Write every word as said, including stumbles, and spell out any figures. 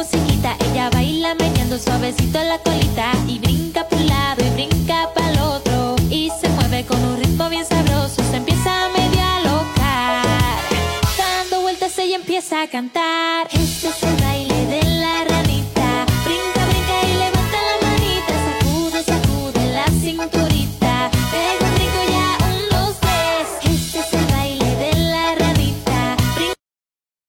musiquita. Ella baila meneando suavecito la colita y brinca por un lado y brinca para el otro y se mueve con un ritmo bien sabroso. Se empieza a medio alocar, dando vueltas ella empieza a cantar. Este es el baile